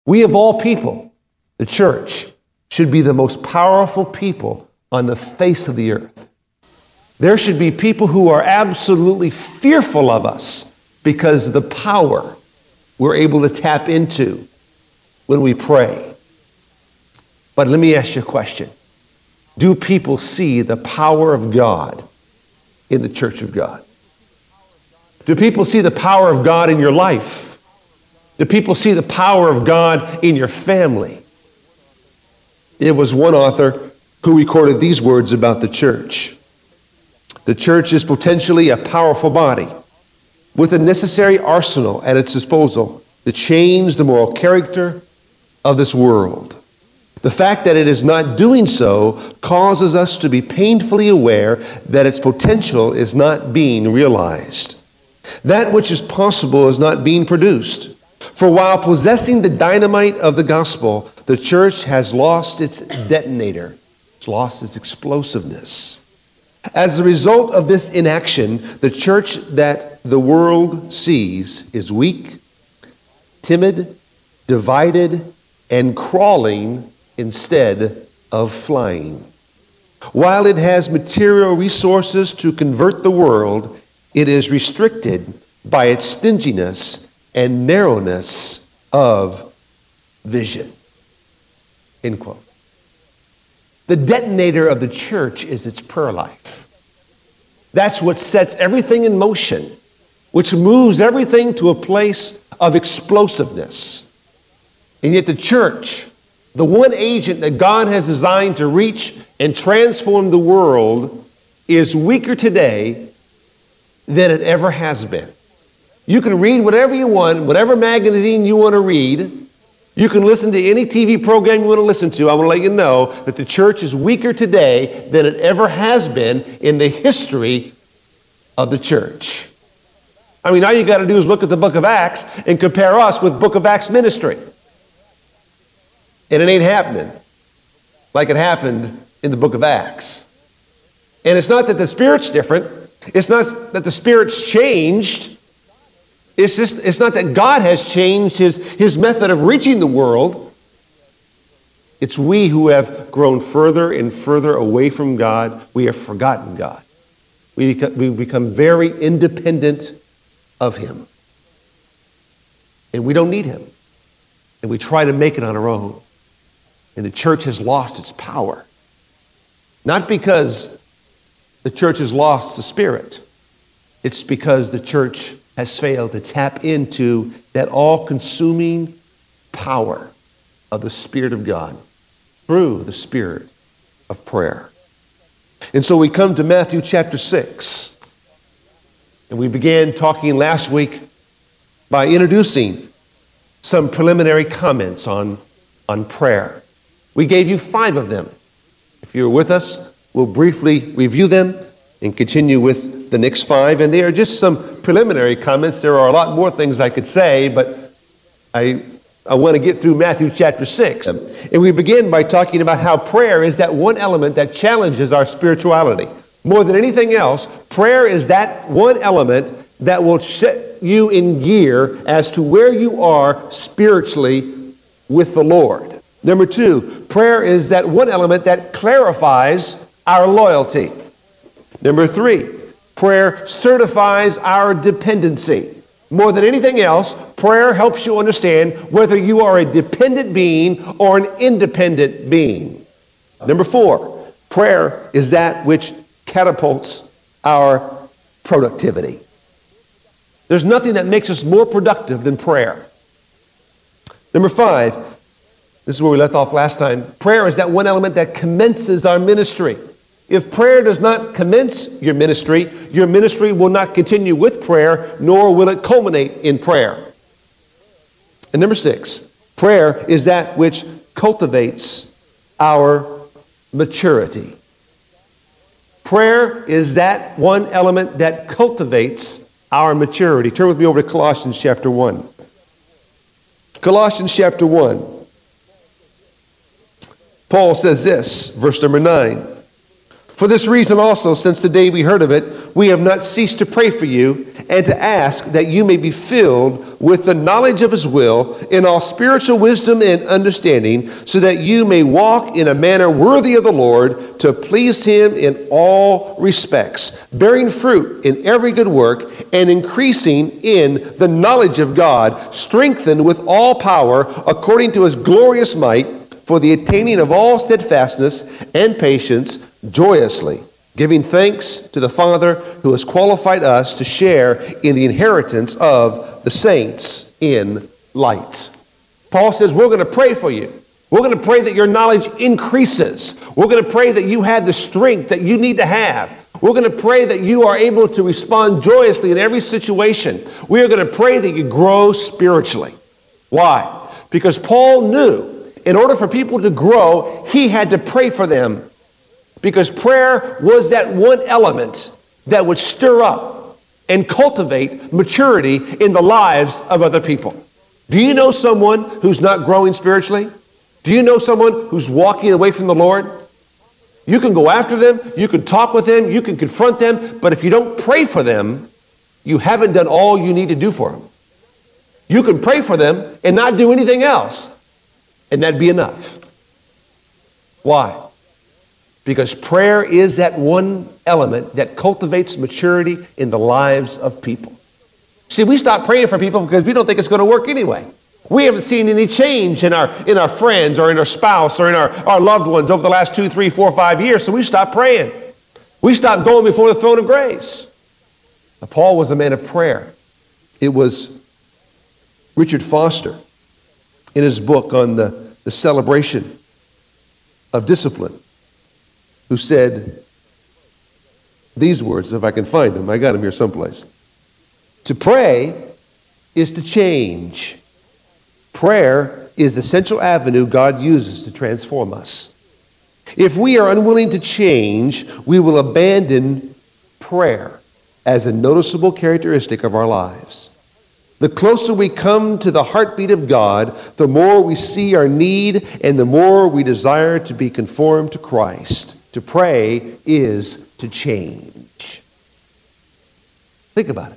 We of all people, the church, should be the most powerful people on the face of the earth. There should be people who are absolutely fearful of us because of the power we're able to tap into when we pray. But let me ask you a question. Do people see the power of God in the church of God? Do people see the power of God in your life? Do people see the power of God in your family? It was one author who recorded these words about the church. The church is potentially a powerful body with a necessary arsenal at its disposal to change the moral character of this world. The fact that it is not doing so causes us to be painfully aware that its potential is not being realized. That which is possible is not being produced. For while possessing the dynamite of the gospel, the church has lost its detonator. It's lost its explosiveness. As a result of this inaction, the church that the world sees is weak, timid, divided, and crawling instead of flying. While it has material resources to convert the world, it is restricted by its stinginess and narrowness of vision. End quote. The detonator of the church is its prayer life. That's what sets everything in motion, which moves everything to a place of explosiveness. And yet the church, the one agent that God has designed to reach and transform the world, is weaker today than it ever has been. You can read whatever you want, whatever magazine you want to read. You can listen to any TV program you want to listen to. I want to let you know that the church is weaker today than it ever has been in the history of the church. I mean, all you got to do is look at the book of Acts and compare us with book of Acts ministry. And it ain't happening like it happened in the book of Acts. And it's not that the Spirit's different. It's not that the Spirit's changed. It's not that God has changed his method of reaching the world. It's we who have grown further and further away from God. We have forgotten God. We become very independent of Him. And we don't need Him. And we try to make it on our own. And the church has lost its power. Not because the church has lost the Spirit. It's because the church has failed to tap into that all-consuming power of the Spirit of God through the spirit of prayer. And so we come to Matthew chapter 6. And we began talking last week by introducing some preliminary comments on prayer. We gave you 5 of them. If you're with us, we'll briefly review them and continue with the next 5. And they are just some preliminary comments. There are a lot more things I could say, but I want to get through Matthew chapter 6. And we begin by talking about how prayer is that one element that challenges our spirituality. More than anything else, prayer is that one element that will set you in gear as to where you are spiritually with the Lord. Number 2, prayer is that one element that clarifies our loyalty. Number 3, prayer certifies our dependency. More than anything else, prayer helps you understand whether you are a dependent being or an independent being. Number 4, prayer is that which catapults our productivity. There's nothing that makes us more productive than prayer. Number 5, this is where we left off last time. Prayer is that one element that commences our ministry. If prayer does not commence your ministry will not continue with prayer, nor will it culminate in prayer. And number 6, prayer is that which cultivates our maturity. Prayer is that one element that cultivates our maturity. Turn with me over to Colossians chapter 1. Colossians chapter 1. Paul says this, verse number 9. For this reason also, since the day we heard of it, we have not ceased to pray for you and to ask that you may be filled with the knowledge of his will in all spiritual wisdom and understanding, so that you may walk in a manner worthy of the Lord, to please him in all respects, bearing fruit in every good work and increasing in the knowledge of God, strengthened with all power according to his glorious might, for the attaining of all steadfastness and patience, joyously, giving thanks to the Father who has qualified us to share in the inheritance of the saints in light. Paul says, we're going to pray for you. We're going to pray that your knowledge increases. We're going to pray that you have the strength that you need to have. We're going to pray that you are able to respond joyously in every situation. We are going to pray that you grow spiritually. Why? Because Paul knew in order for people to grow, he had to pray for them. Because prayer was that one element that would stir up and cultivate maturity in the lives of other people. Do you know someone who's not growing spiritually? Do you know someone who's walking away from the Lord? You can go after them, you can talk with them, you can confront them, but if you don't pray for them, you haven't done all you need to do for them. You can pray for them and not do anything else, and that'd be enough. Why? Because prayer is that one element that cultivates maturity in the lives of people. See, we stop praying for people because we don't think it's going to work anyway. We haven't seen any change in our friends or in our spouse or in our loved ones over the last 2, 3, 4, 5 years, so we stopped praying. We stopped going before the throne of grace. Now, Paul was a man of prayer. It was Richard Foster in his book on the celebration of discipline, who said these words, if I can find them. I got them here someplace. To pray is to change. Prayer is the central avenue God uses to transform us. If we are unwilling to change, we will abandon prayer as a noticeable characteristic of our lives. The closer we come to the heartbeat of God, the more we see our need and the more we desire to be conformed to Christ. To pray is to change. Think about it.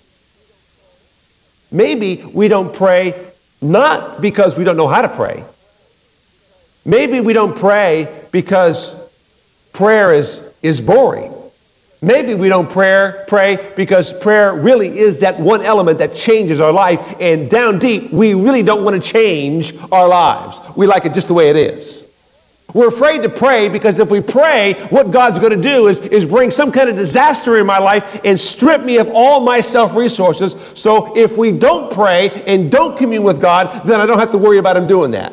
Maybe we don't pray not because we don't know how to pray. Maybe we don't pray because prayer is boring. Maybe we don't pray because prayer really is that one element that changes our life, and down deep, we really don't want to change our lives. We like it just the way it is. We're afraid to pray because if we pray, what God's going to do is bring some kind of disaster in my life and strip me of all my self-resources. So if we don't pray and don't commune with God, then I don't have to worry about him doing that.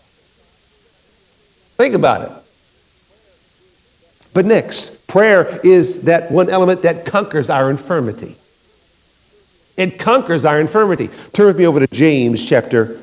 Think about it. But next, prayer is that one element that conquers our infirmity. It conquers our infirmity. Turn with me over to James chapter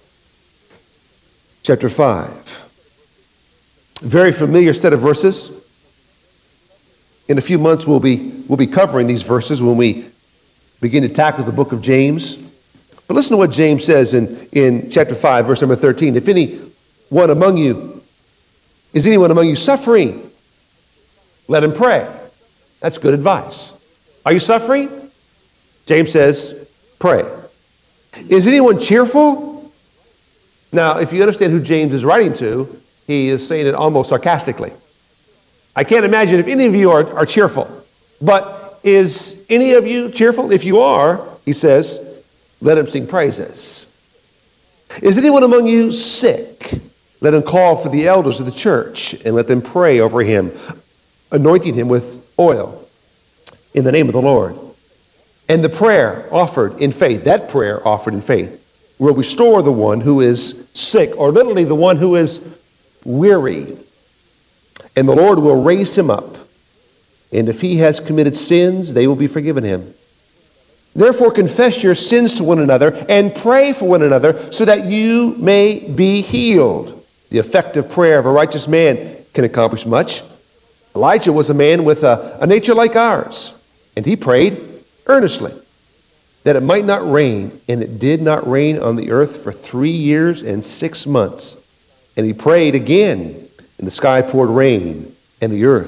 5. Very familiar set of verses. In a few months, we'll be covering these verses when we begin to tackle the book of James. But listen to what James says in chapter 5, verse number 13. Is anyone among you suffering? Let him pray. That's good advice. Are you suffering? James says, pray. Is anyone cheerful? Now, if you understand who James is writing to, he is saying it almost sarcastically. I can't imagine if any of you are cheerful. But is any of you cheerful? If you are, he says, let him sing praises. Is anyone among you sick? Let him call for the elders of the church and let them pray over him, anointing him with oil in the name of the Lord. And the prayer offered in faith, that prayer offered in faith, will restore the one who is sick, or literally the one who is weary. And the Lord will raise him up. And if he has committed sins, they will be forgiven him. Therefore confess your sins to one another and pray for one another so that you may be healed. The effective prayer of a righteous man can accomplish much. Elijah was a man with a nature like ours, and he prayed earnestly that it might not rain, and it did not rain on the earth for 3 years and 6 months. And he prayed again, and the sky poured rain, and the earth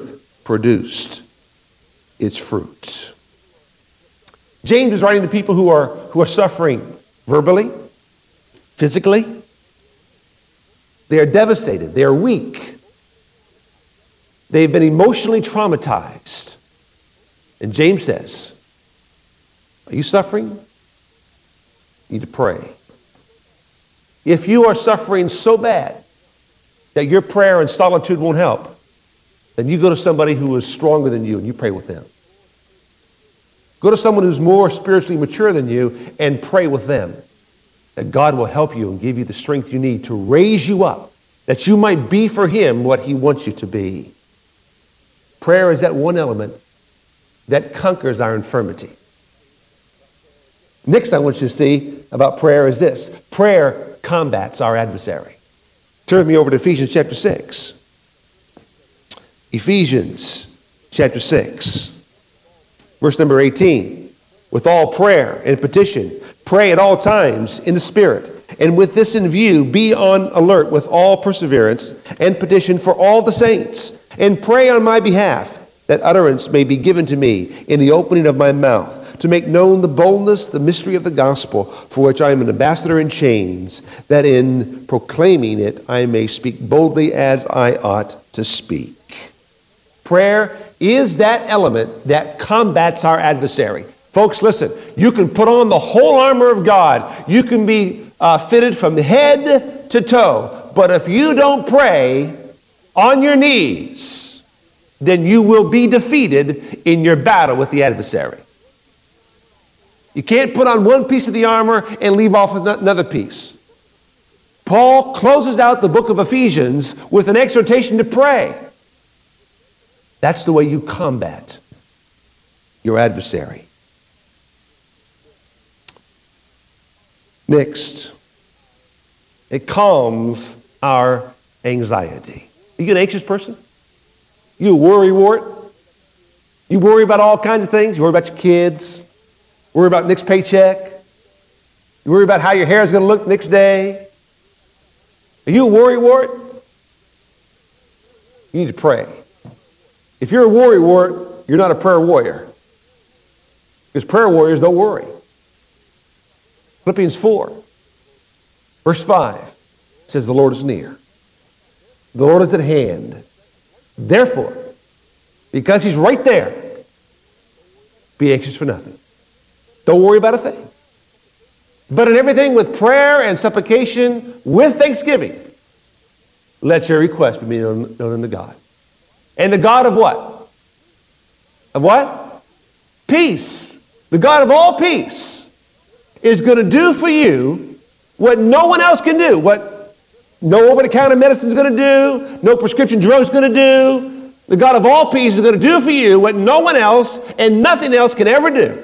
produced its fruit. James is writing to people who are suffering verbally, physically. They are devastated. They are weak. They've been emotionally traumatized. And James says, are you suffering? You need to pray. If you are suffering so bad that your prayer and solitude won't help, then you go to somebody who is stronger than you and you pray with them. Go to someone who's more spiritually mature than you and pray with them. That God will help you and give you the strength you need to raise you up, that you might be for him what he wants you to be. Prayer is that one element that conquers our infirmity. Next I want you to see about prayer is this. Prayer combats our adversary. Turn with me over to Ephesians chapter 6. Ephesians chapter 6, verse number 18. With all prayer and petition, pray at all times in the Spirit, and with this in view, be on alert with all perseverance and petition for all the saints, and pray on my behalf, that utterance may be given to me in the opening of my mouth, to make known the boldness, the mystery of the gospel, for which I am an ambassador in chains, that in proclaiming it I may speak boldly as I ought to speak. Prayer is that element that combats our adversary. Folks, listen, you can put on the whole armor of God. You can be fitted from head to toe. But if you don't pray on your knees, then you will be defeated in your battle with the adversary. You can't put on one piece of the armor and leave off another piece. Paul closes out the book of Ephesians with an exhortation to pray. That's the way you combat your adversary. Next, it calms our anxiety. Are you an anxious person? You a worrywart? You worry about all kinds of things? You worry about your kids? Worry about next paycheck? You worry about how your hair is going to look next day? Are you a worrywart? You need to pray. If you're a worrywart, you're not a prayer warrior. Because prayer warriors don't worry. Philippians 4, verse 5 says, the Lord is near. The Lord is at hand. Therefore, because he's right there, be anxious for nothing. Don't worry about a thing. But in everything with prayer and supplication, with thanksgiving, let your request be made known unto God. And the God of what? Of what? Peace. The God of all peace is going to do for you what no one else can do, what no over-the-counter medicine is going to do, no prescription drug is going to do. The God of all peace is going to do for you what no one else and nothing else can ever do.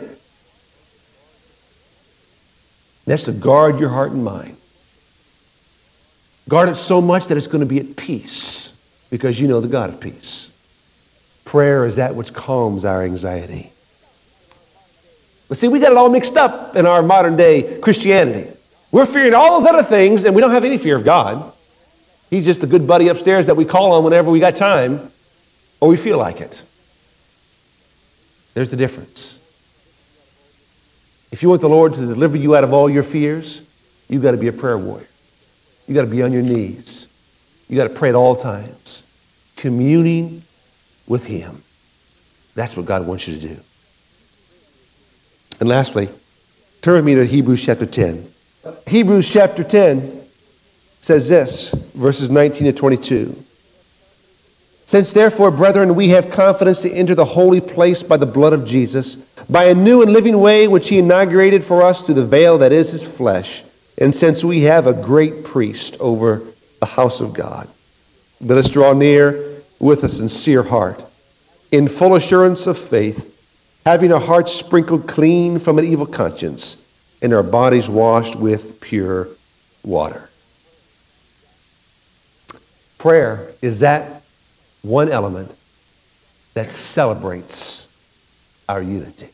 That's to guard your heart and mind. Guard it so much that it's going to be at peace because you know the God of peace. Prayer is that which calms our anxiety. But see, we got it all mixed up in our modern day Christianity. We're fearing all those other things and we don't have any fear of God. He's just a good buddy upstairs that we call on whenever we got time or we feel like it. There's the difference. If you want the Lord to deliver you out of all your fears, you've got to be a prayer warrior. You've got to be on your knees. You've got to pray at all times, communing with him. That's what God wants you to do. And lastly, turn with me to Hebrews chapter 10. Hebrews chapter 10 says this, verses 19 to 22. Since therefore, brethren, we have confidence to enter the holy place by the blood of Jesus, by a new and living way which he inaugurated for us through the veil that is his flesh, and since we have a great priest over the house of God, let us draw near with a sincere heart, in full assurance of faith, having our hearts sprinkled clean from an evil conscience, and our bodies washed with pure water. Prayer is that one element that celebrates our unity.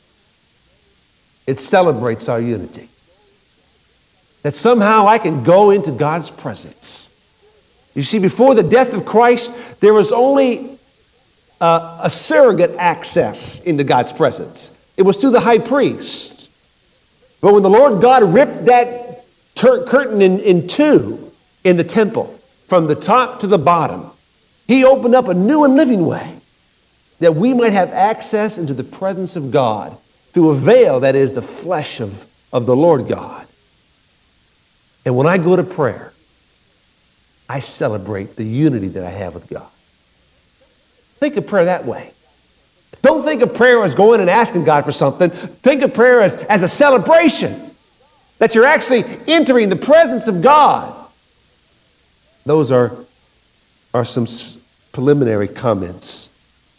It celebrates our unity. That somehow I can go into God's presence. You see, before the death of Christ, there was only a surrogate access into God's presence. It was through the high priest. But when the Lord God ripped that curtain in two in the temple, from the top to the bottom, he opened up a new and living way that we might have access into the presence of God through a veil that is the flesh of the Lord God. And when I go to prayer, I celebrate the unity that I have with God. Think of prayer that way. Don't think of prayer as going and asking God for something. Think of prayer as a celebration, that you're actually entering the presence of God. Those are some preliminary comments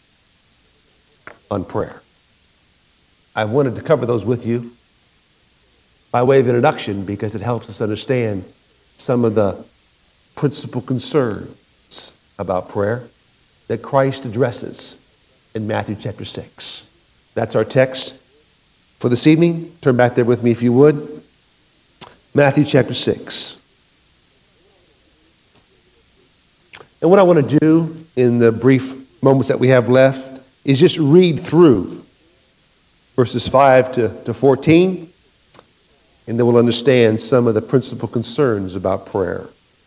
on prayer. I wanted to cover those with you by way of introduction because it helps us understand some of the principal concerns about prayer that Christ addresses in Matthew chapter 6. That's our text for this evening. Turn back there with me if you would. Matthew chapter 6. And what I want to do in the brief moments that we have left is just read through verses 5 to 14, and then we'll understand some of the principal concerns about prayer.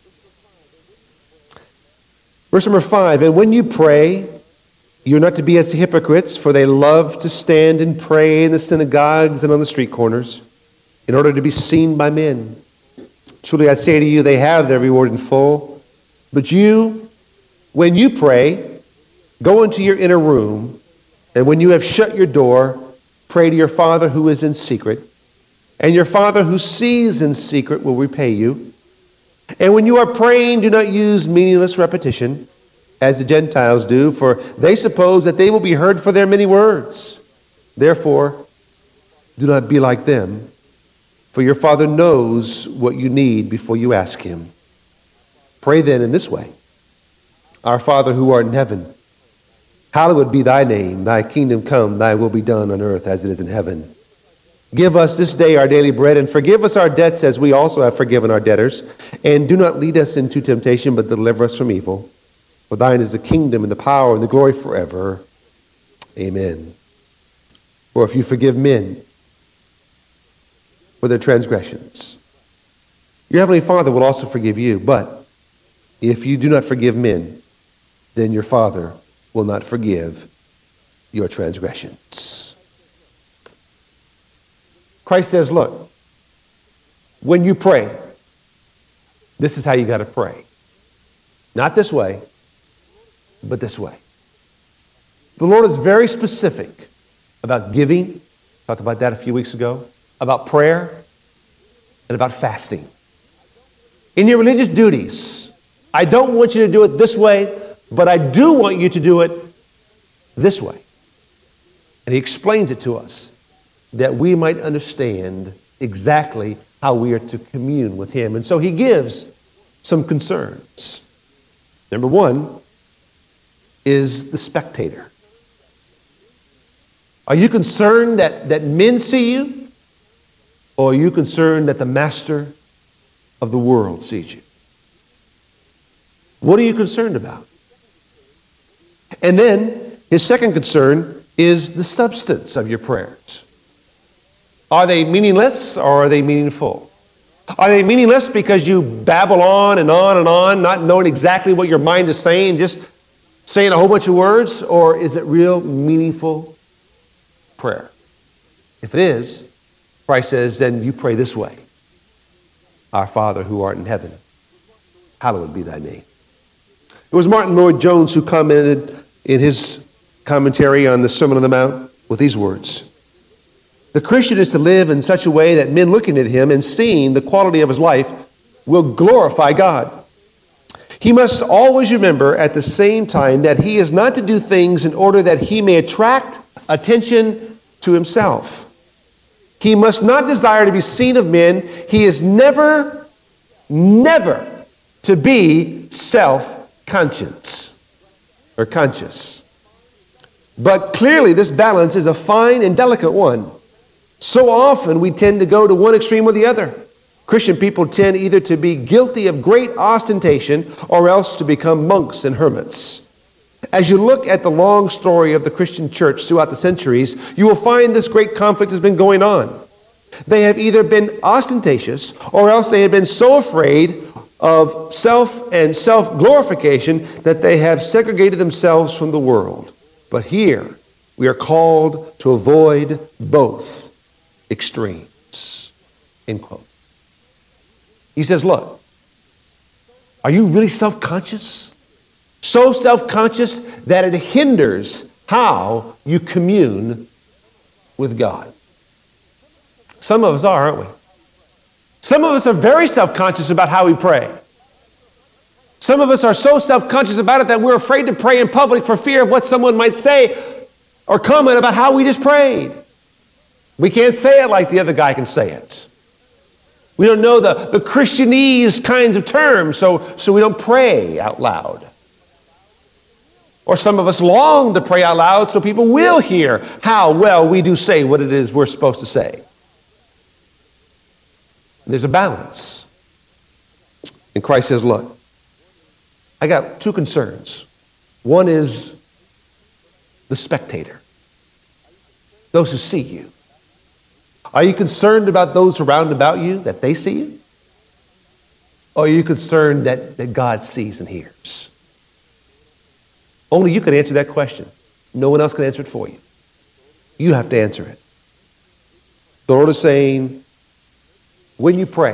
Verse number 5, and when you pray, you're not to be as the hypocrites, for they love to stand and pray in the synagogues and on the street corners, in order to be seen by men. Truly I say to you, they have their reward in full. But you, when you pray, go into your inner room, and when you have shut your door, pray to your Father who is in secret, and your Father who sees in secret will repay you. And when you are praying, do not use meaningless repetition, as the Gentiles do, for they suppose that they will be heard for their many words. Therefore, do not be like them, for your Father knows what you need before you ask him. Pray then in this way. Our Father who art in heaven, hallowed be thy name. Thy kingdom come, thy will be done on earth as it is in heaven. Give us this day our daily bread, and forgive us our debts as we also have forgiven our debtors. And do not lead us into temptation, but deliver us from evil. For thine is the kingdom and the power and the glory forever. Amen. For if you forgive men for their transgressions, your heavenly Father will also forgive you. But if you do not forgive men, then your Father will not forgive your transgressions. Christ says, look, when you pray, this is how you got to pray. Not this way, but this way. The Lord is very specific about giving. Talked about that a few weeks ago. About prayer and about fasting. In your religious duties, I don't want you to do it this way, but I do want you to do it this way. And he explains it to us that we might understand exactly how we are to commune with him. And so he gives some concerns. Number one is the spectator. Are you concerned that men see you? Or are you concerned that the master of the world sees you? What are you concerned about? And then his second concern is the substance of your prayers. Are they meaningless or are they meaningful? Are they meaningless because you babble on and on and on, not knowing exactly what your mind is saying, just saying a whole bunch of words? Or is it real meaningful prayer? If it is, Christ says, then you pray this way. Our Father who art in heaven, hallowed be thy name. It was Martin Lloyd-Jones who commented in his commentary on the Sermon on the Mount with these words. The Christian is to live in such a way that men looking at him and seeing the quality of his life will glorify God. He must always remember at the same time that he is not to do things in order that he may attract attention to himself. He must not desire to be seen of men. He is never to be self-conscious or conscious. But clearly this balance is a fine and delicate one. So often we tend to go to one extreme or the other. Christian people tend either to be guilty of great ostentation or else to become monks and hermits. As you look at the long story of the Christian church throughout the centuries, you will find this great conflict has been going on. They have either been ostentatious, or else they have been so afraid of self and self-glorification that they have segregated themselves from the world. But here, we are called to avoid both extremes. End quote. He says, look, are you really self-conscious? So self-conscious that it hinders how you commune with God. Some of us are, aren't we? Some of us are very self-conscious about how we pray. Some of us are so self-conscious about it that we're afraid to pray in public for fear of what someone might say or comment about how we just prayed. We can't say it like the other guy can say it. We don't know the Christianese kinds of terms, so we don't pray out loud. Or some of us long to pray out loud so people will hear how well we do say what it is we're supposed to say. There's a balance. And Christ says, look, I got two concerns. One is the spectator, those who see you. Are you concerned about those around about you, that they see you? Or are you concerned that God sees and hears? Only you can answer that question. No one else can answer it for you. You have to answer it. The Lord is saying, when you pray,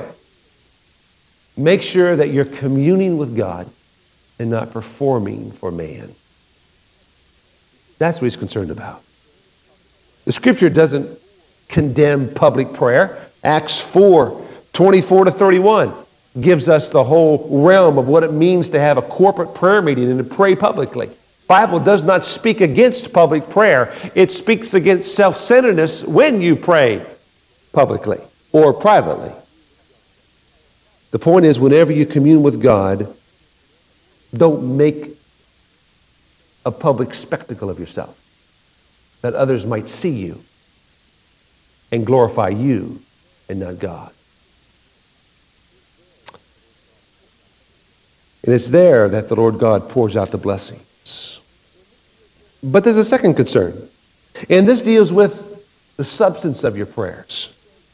make sure that you're communing with God and not performing for man. That's what he's concerned about. The scripture doesn't condemn public prayer. Acts 4:24-31 gives us the whole realm of what it means to have a corporate prayer meeting and to pray publicly. The Bible does not speak against public prayer. It speaks against self-centeredness when you pray publicly or privately. The point is, whenever you commune with God, don't make a public spectacle of yourself, that others might see you and glorify you and not God. And it's there that the Lord God pours out the blessings. But there's a second concern, and this deals with the substance of your prayers.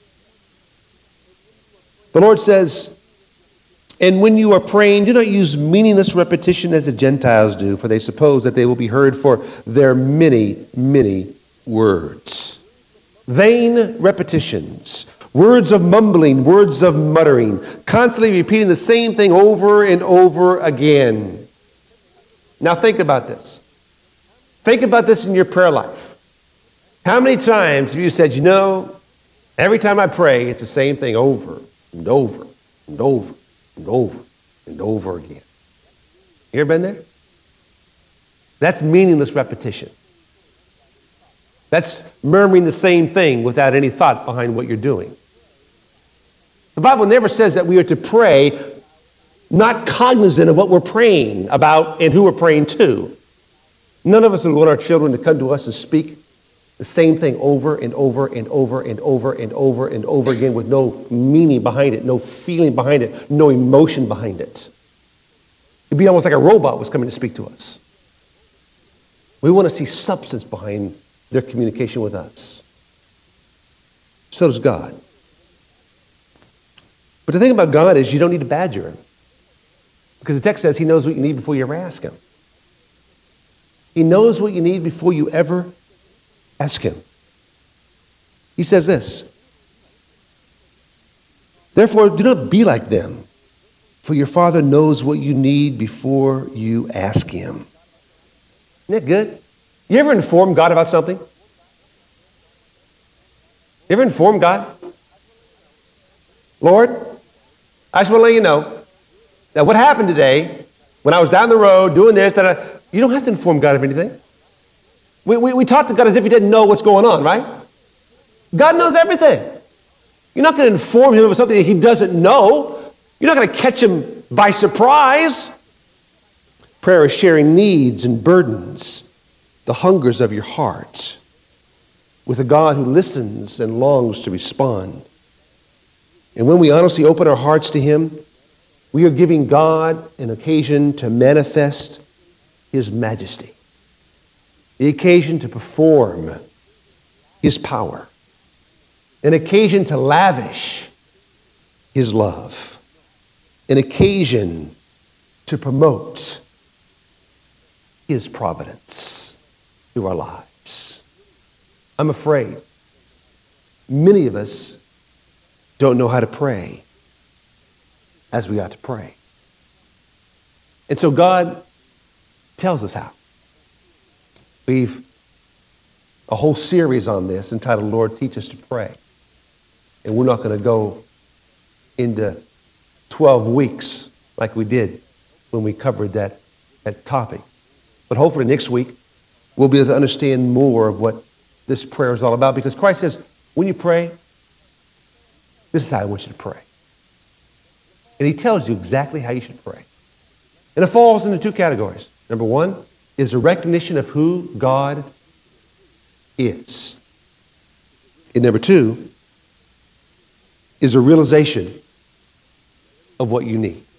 The Lord says, and when you are praying, do not use meaningless repetition as the Gentiles do, for they suppose that they will be heard for their many, many words. Vain repetitions, words of mumbling, words of muttering, constantly repeating the same thing over and over again. Now think about this. Think about this in your prayer life. How many times have you said, every time I pray, it's the same thing over and over and over and over and over again? You ever been there? That's meaningless repetition. That's murmuring the same thing without any thought behind what you're doing. The Bible never says that we are to pray not cognizant of what we're praying about and who we're praying to. None of us would want our children to come to us and speak the same thing over and over and over and over and over and over again with no meaning behind it, no feeling behind it, no emotion behind it. It'd be almost like a robot was coming to speak to us. We want to see substance behind their communication with us. So does God. But the thing about God is you don't need to badger him, because the text says he knows what you need before you ever ask him. He knows what you need before you ever ask him. He says this, therefore do not be like them, for your Father knows what you need before you ask him. Isn't that good? You ever inform God about something? You ever inform God? Lord, I just want to let you know that what happened today, when I was down the road doing this, you don't have to inform God of anything. We talk to God as if he didn't know what's going on, right? God knows everything. You're not going to inform him of something that he doesn't know. You're not going to catch him by surprise. Prayer is sharing needs and burdens, the hungers of your heart, with a God who listens and longs to respond. And when we honestly open our hearts to him, we are giving God an occasion to manifest his majesty. the occasion to perform his power, an occasion to lavish his love, an occasion to promote his providence through our lives. I'm afraid many of us don't know how to pray as we ought to pray. And so God tells us how. We've a whole series on this entitled, Lord, Teach Us to Pray. And we're not going to go into 12 weeks like we did when we covered that topic. But hopefully next week, we'll be able to understand more of what this prayer is all about, because Christ says, when you pray, this is how I want you to pray. And he tells you exactly how you should pray. And it falls into two categories. Number one is a recognition of who God is. And number two is a realization of what you need.